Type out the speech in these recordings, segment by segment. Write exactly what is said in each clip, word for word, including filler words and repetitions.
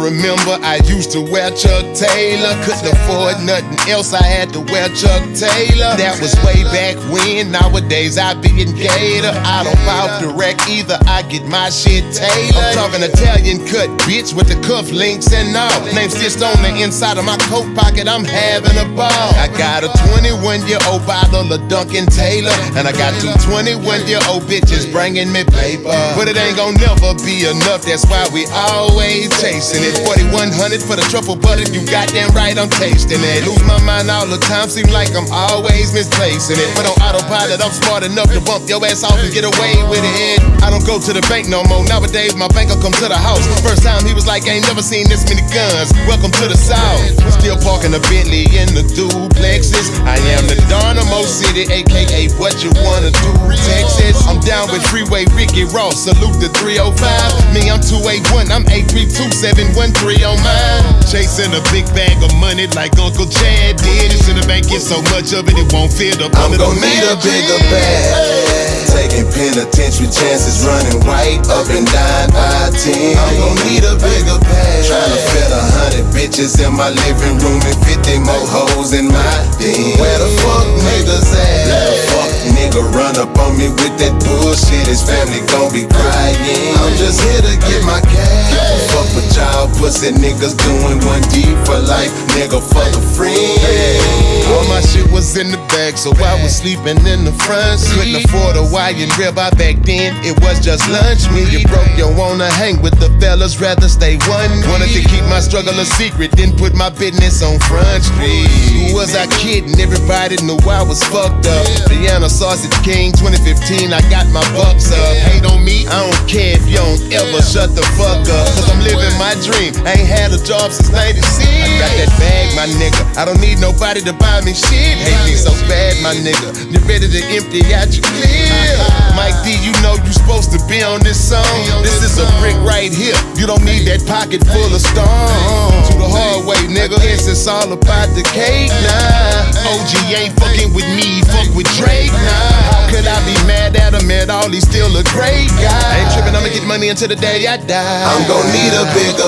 remember I used to wear Chuck Taylor. Couldn't afford nothing else, I had to wear Chuck Taylor. That was way back when, nowadays I be in Gator. I don't bow direct either, I get my shit tailored. I'm talking Italian cut, bitch, with the cuff links and all. Name stitched on the inside of my coat pocket, I'm having a ball. I got a twenty-one year old bottle of Duncan Taylor, and I got two twenty-one year old bitches bringing me paper. But it ain't gon' never be enough, that's why we always chasing it. forty-one hundred for the truffle butter, you goddamn right I'm tasting it. Lose my mind all the time, seem like I'm always misplacing it. But on autopilot, I'm smart enough to bump your ass off and get away with it. I don't go to the bank no more, nowadays my banker come to the house. First time he was like, ain't never seen this many guns, welcome to the South. Still parking a Bentley in the duplexes. I am the Dynamo City, aka what you wanna do, Texas. I'm down with Freeway Ricky Ross, salute the three oh five. Me, I'm two eighty-one, I'm eight three two seven one three on mine. Chasing a big bag of money like Uncle Chad did. It's in the bank, get so much of it, it won't fit up I'm under the gon' need a bigger bag. Taking penitentiary chances, running white up and down I ten. I'm gon' need a bigger bag. Tryna fit a hundred bitches in my living room and fifty more hoes in my den. Where the fuck niggas at? Let the fuck nigga run up on me with that bullshit, his family gon' be crying. I'm just here to get my cash. Fuck with y'all pussy niggas doing one deep for life, nigga fuck a friend. All my shit was in the bag, so I was sleeping in the front. Couldn't afford a wire and ribeye back then, it was just lunch. When you broke, you wanna hang with the fellas, rather stay one. Wanted to keep my struggle a secret, then put my business on Front Street. Who was I kidding? Everybody knew I was fucked up. Vienna Sausage King twenty fifteen, I got my bucks up. Hate on me, I don't care if you don't ever shut the fuck up. Cause I'm living my dream, I ain't had a job since ninety-six. I got that bag, my nigga, I don't need nobody to buy me shit. Hate me so bad, my nigga, you ready to empty out your clip. Mike D, you know you supposed to be on this song. This is a brick right here, you don't need that pocket full of stones. To the hard way, nigga, yes, it's all about the cake now. O G ain't fucking with me, fuck with Drake now. How could I be mad at him at all, he's still a great guy. Ain't tripping, I'ma get money until the day I die. I'm gon' need a bigger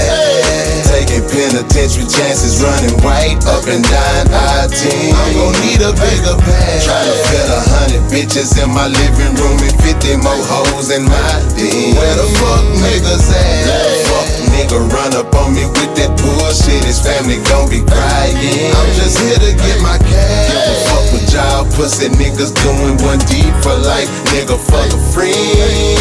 bag. Taking penitentiary chances, running white up and down I ten. I'm gon' need a bigger bag. Tryna fit a hundred bitches in my living room and fifty more hoes in my den. Where the fuck niggas at? Let the fuck nigga run up on me with that bullshit, his family gon' be crying. I'm just here to get my cash. Fuck with y'all pussy niggas doing one deep for life, nigga fuck a friend.